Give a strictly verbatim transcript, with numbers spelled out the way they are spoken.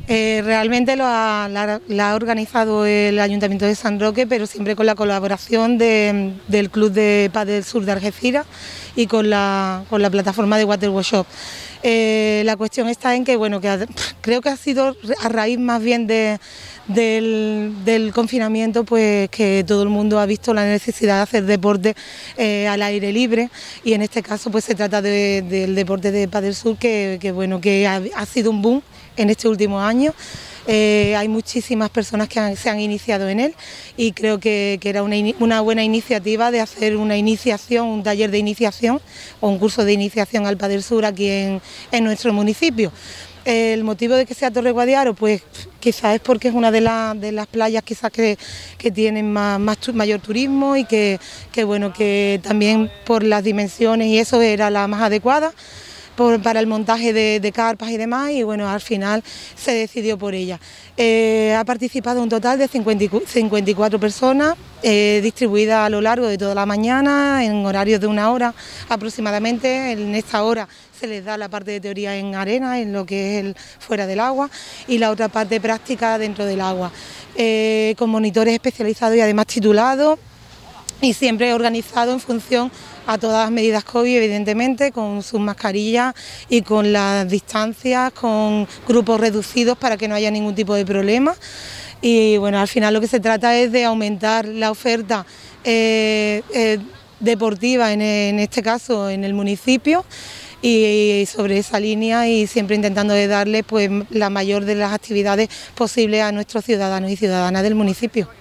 Eh, realmente lo ha, la, la ha organizado el Ayuntamiento de San Roque, pero siempre con la colaboración de, del Club de Pádel Sur de Algeciras y con la, con la plataforma de Water Workshop. Eh, la cuestión está en que, bueno, que ha, creo que ha sido a raíz más bien de, del, del confinamiento, pues que todo el mundo ha visto la necesidad de hacer deporte eh, al aire libre, y en este caso pues se trata de, del deporte de Pádel Sur, que, que bueno, que ha, ha sido un boom en este último año. Eh, hay muchísimas personas que han, se han iniciado en él, y creo que, que era una, una buena iniciativa de hacer una iniciación, un taller de iniciación o un curso de iniciación al Pádel Sur aquí en, en nuestro municipio. El motivo de que sea Torre Guadiaro, pues quizás es porque es una de, la, de las playas quizás que, que tienen más, más, mayor turismo, y que, que bueno, que también por las dimensiones y eso era la más adecuada por, para el montaje de, de carpas y demás, y bueno, al final se decidió por ella. Eh, ha participado un total de cincuenta y cuatro personas, eh, distribuidas a lo largo de toda la mañana, en horarios de una hora aproximadamente. En esta hora se les da la parte de teoría en arena, en lo que es el fuera del agua, y la otra parte práctica dentro del agua, eh, con monitores especializados y además titulados, y siempre organizado en función a todas las medidas COVID, evidentemente, con sus mascarillas y con las distancias, con grupos reducidos para que no haya ningún tipo de problema. Y bueno, al final lo que se trata es de aumentar la oferta eh, eh, deportiva, en, en este caso en el municipio, y sobre esa línea, y siempre intentando de darle pues la mayor de las actividades posibles a nuestros ciudadanos y ciudadanas del municipio.